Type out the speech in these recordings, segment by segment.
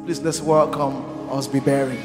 Please let's welcome Osby Berry.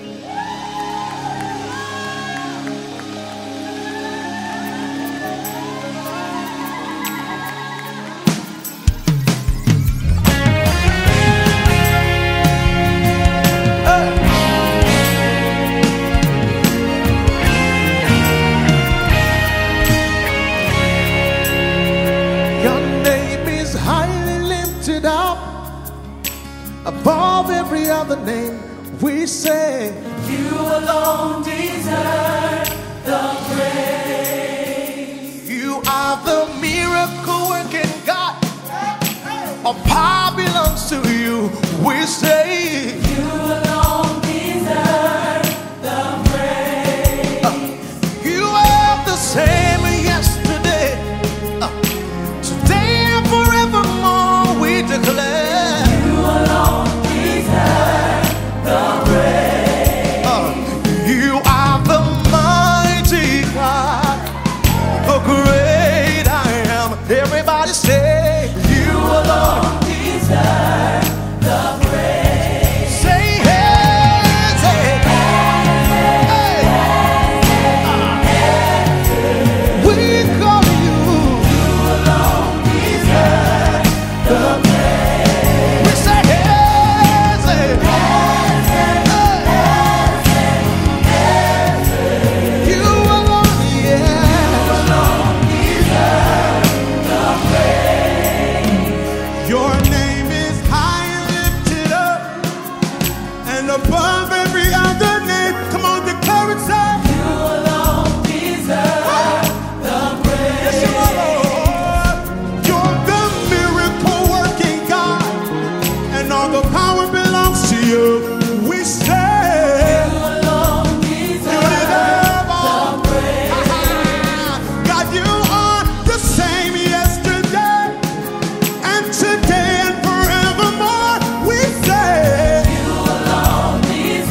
Above every other name, we say, you alone deserve the praise. You are the miracle working God. All power belongs to you. We say, you alone deserve the praise. You are the same yesterday, today and forevermore. We declare, you alone deserve the praise. You are the mighty God, the great I am. Everybody say, you alone deserve the praise. Say hey, say hey. We call you. You alone deserve the praise. We say hey, say hey. You alone, yeah. You alone deserve the praise. Your name is high and lifted up, and above every other name. Come on, declare it, say. You alone deserve the praise. Yes, you are, Lord. You're the miracle working God, and all the power belongs to you. We say, You alone you deserve deserve all. the praise. God, you are the same yesterday, and today and forevermore. We say, You alone deserve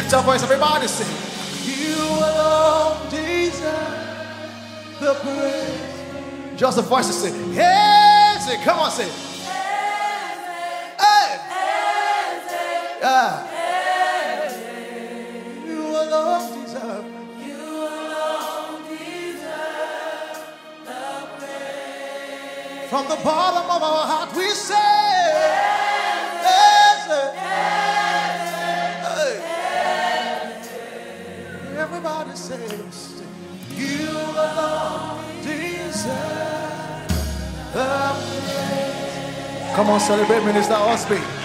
Lift your voice, everybody sing. You alone deserve the praise. Just the voices say, hey, say, come on, say. Hey. Yeah. You alone deserve. You alone deserve the praise. From the bottom of our heart we say, everybody says, you alone deserve the praise. Come on, celebrate Minister Osby.